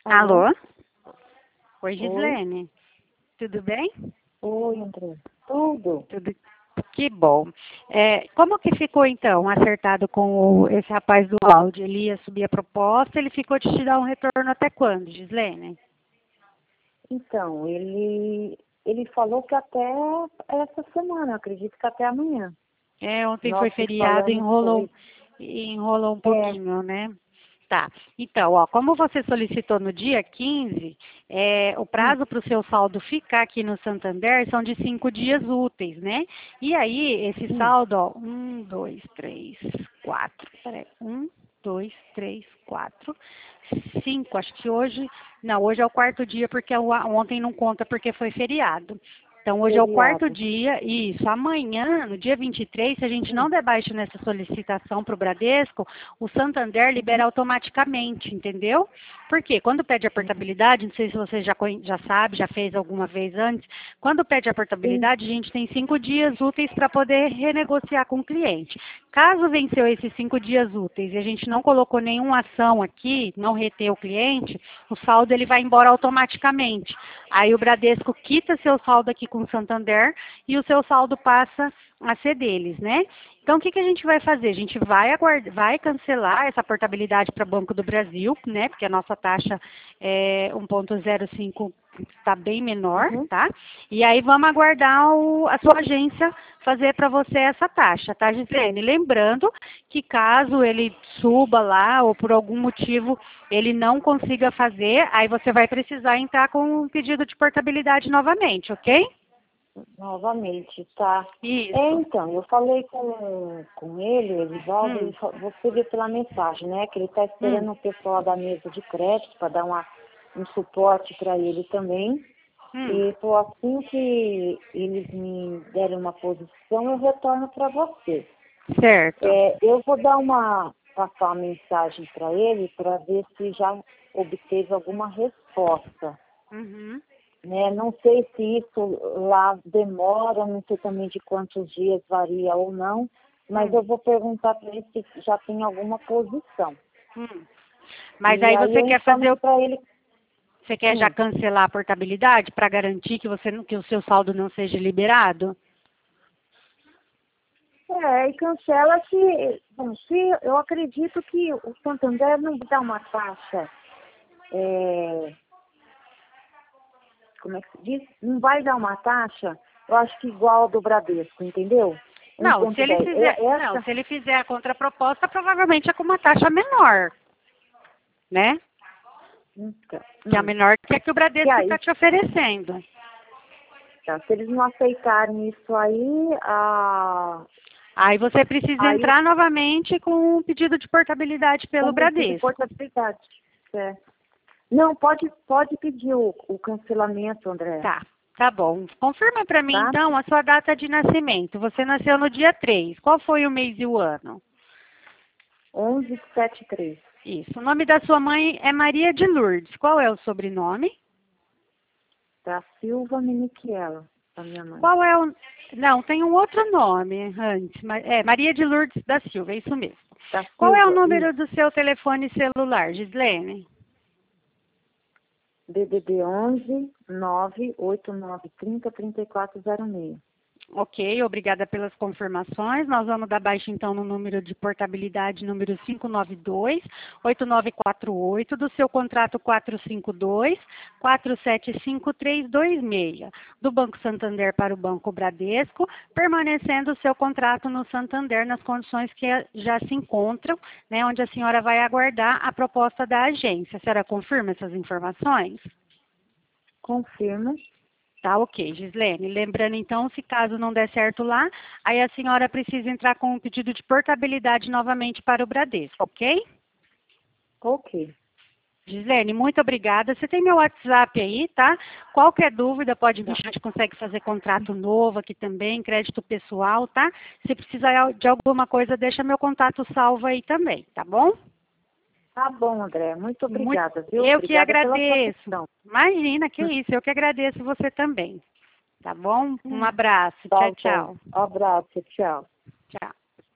Alô? Alô? Oi, Oi. Gislene. Tudo bem? Oi, André. Tudo? Tudo. Que bom. Como que ficou, então, acertado com esse rapaz do áudio? Ele ia subir a proposta, ele ficou de te dar um retorno até quando, Gislene? Então, ele falou que até essa semana, eu acredito que até amanhã. Ontem foi Nós se feriado, falamos enrolou, foi. enrolou um É, pouquinho, né? Tá. Então, ó, como você solicitou no dia 15, o hum, prazo para o seu saldo ficar aqui no Santander são de 5 dias úteis, né? E aí, esse hum, saldo, ó, 5, acho que hoje, não, hoje é o quarto dia, porque ontem não conta porque foi feriado. Então, hoje é o quarto feriado. dia, isso. Amanhã, no dia 23, se a gente não der baixa nessa solicitação para o Bradesco, o Santander Uhum, libera automaticamente, entendeu? Porque quando pede a uhum. portabilidade, não sei se você já sabe, já fez alguma vez antes, quando pede a Sim, portabilidade, a gente tem 5 dias úteis para poder renegociar com o cliente. Caso venceu esses 5 dias úteis e a gente não colocou nenhuma ação aqui, não reteu o cliente, o saldo ele vai embora automaticamente. Aí o Bradesco quita seu saldo aqui com o Santander e o seu saldo passa a ser deles, né? Então, o que a gente vai fazer? A gente vai cancelar essa portabilidade para Banco do Brasil, né? Porque a nossa taxa é 1,05, está bem menor, uhum. tá? E aí vamos aguardar a sua agência fazer para você essa taxa, tá, Gislene? Lembrando que caso ele suba lá ou por algum motivo ele não consiga fazer, aí você vai precisar entrar com um pedido de portabilidade novamente, ok? Novamente, tá. Isso. Então, eu falei com ele, Edivaldo, Hum, você viu pela mensagem, né? Que ele está hum, esperando o pessoal da mesa de crédito para dar um suporte para ele também. hum. E tô assim que eles me derem uma posição, eu retorno para você. Certo. Eu vou passar uma mensagem para ele para ver se já obteve alguma resposta. Uhum. Né? Não sei se isso lá demora, não sei também de quantos dias varia ou não, mas Hum, eu vou perguntar para ele se já tem alguma posição. hum. Mas E aí aí você eu quer informo fazer, para ele. você quer já Hum, cancelar a portabilidade para garantir que que o seu saldo não seja liberado? e cancela se, bom, se eu acredito que o Santander não dá uma taxa, é, como é que se diz? Não vai dar uma taxa, eu acho que igual ao do Bradesco, entendeu? Não, se ele 1,10. fizer, não, Essa, se ele fizer a contraproposta, provavelmente é com uma taxa menor, né? então, Que é a menor que o que Bradesco está aí, te oferecendo. tá, se eles não aceitarem isso aí, Aí você precisa aí entrar novamente com um pedido de portabilidade com pelo pedido de Bradesco. portabilidade. É. Não, pode pedir o cancelamento, André, Tá, tá bom. Confirma para mim, tá? então, a sua data de nascimento. Você nasceu no dia 3. Qual foi o mês e o ano? 1173. Isso. O nome da sua mãe é Maria de Lourdes. Qual é o sobrenome? Da Silva Miniquiela, da minha mãe. Qual é o... Não, tem um outro nome antes. É Maria de Lourdes da Silva, é isso mesmo. Da Qual é o Silva, número isso. do seu telefone celular, Gislene? DDD 11 98930 3406. Ok, obrigada pelas confirmações. Nós vamos dar baixa então no número de portabilidade número 592-8948 do seu contrato 452-475326 do Banco Santander para o Banco Bradesco, permanecendo o seu contrato no Santander nas condições que já se encontram, né, onde a senhora vai aguardar a proposta da agência. A senhora confirma essas informações? Confirma. Tá, ok, Gislene. Lembrando então, se caso não der certo lá, aí a senhora precisa entrar com um pedido de portabilidade novamente para o Bradesco, ok? Ok. Gislene, muito obrigada. Você tem meu WhatsApp aí, tá? Qualquer dúvida pode vir, Tá. a gente consegue fazer contrato novo aqui também, crédito pessoal, tá? Se precisar de alguma coisa, deixa meu contato salvo aí também, tá bom? Tá bom, André. Muito Muito, obrigada, viu? eu que Obrigada pela sua agradeço. atenção. Imagina, que isso, eu que agradeço você também, tá bom? Um abraço, Tá tchau, bom. tchau. Abraço. Tchau. Tchau.